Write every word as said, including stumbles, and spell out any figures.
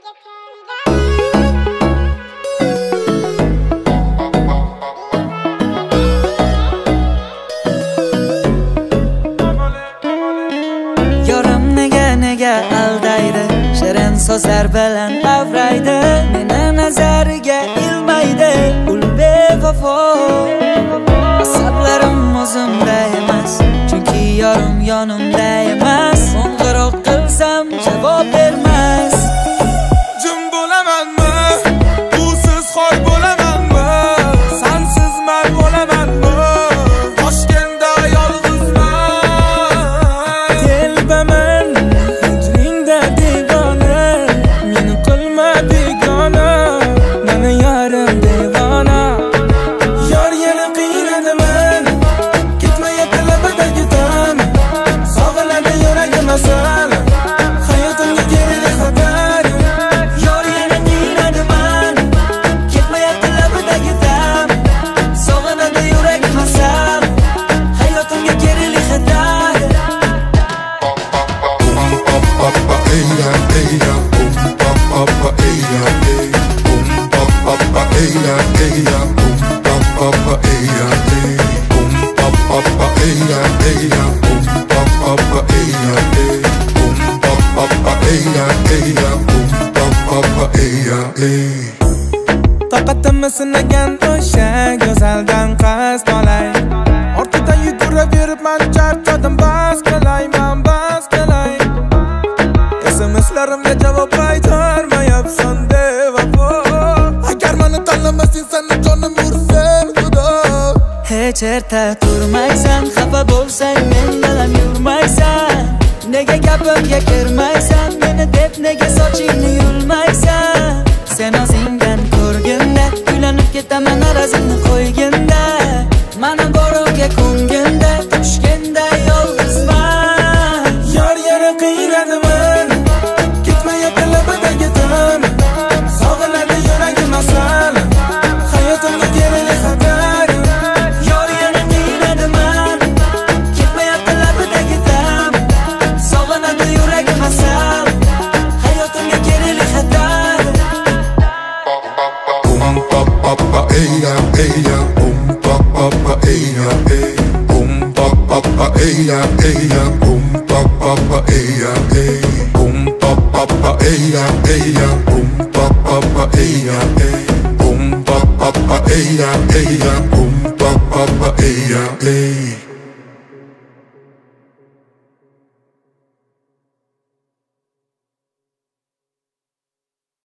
aldaydi, shirin so'zlar bilan avraydi, meni nazariga ilmaydi, ul bevafo. Asablarim o'zimda emas, chunki yorim yonimda emas. Qo'ng'iroq qilsam javob bermas. Jim bo'lamanmi? Usiz xoy bo'lamanmi? Sensiz man bo'lamanmi? Toshkentda yolg'izman. Telbaman hijringda devona, meni qilma begona, meni yarim devona. Yor yana qiynadaman, ketmayapti labadagi tan, sog'iladi yuragim asal, hayotimga kerak xatar. Yor yana qiynadaman, ketmayapti labadagi tan, sog'iladi yuragim asal, hayotimga kerak xatar. Taqatimni sinagan o'sha go'zaldan qasd olay, ortidan yuguraveribman, charchadim, bas qilay, men bas qilay. S M S'larimga javob qaytarmayapsan bevafo. Agar meni tanlamasang, seni jonim ursam xudo. Hech erta turmaysan, xafa bo'lsang men bilan yurmaysan. Nega gapimga kirmaysan, meni deb nega sochingni yulmaysan? Sen o'zingdan ko'rganda uylanib ketaman, arazingni qo'yganda, mana borovga ko'nganda, tushganda yolg'izman. Yor yana qiynadaman, ketmayapti labadagi tan, sog'iladi yuragim asal, hayotimga kerak xatar. Yor yana qiynadaman, ketmayapti labadagi tan, sog'iladi yuragim asal, hayotimga kerak xatar. Papa eya eya, um papa eya eya, um papa eya eya, um papa eya eya, um papa eya eya, um papa eya eya, um papa eya eya, um papa eya eya.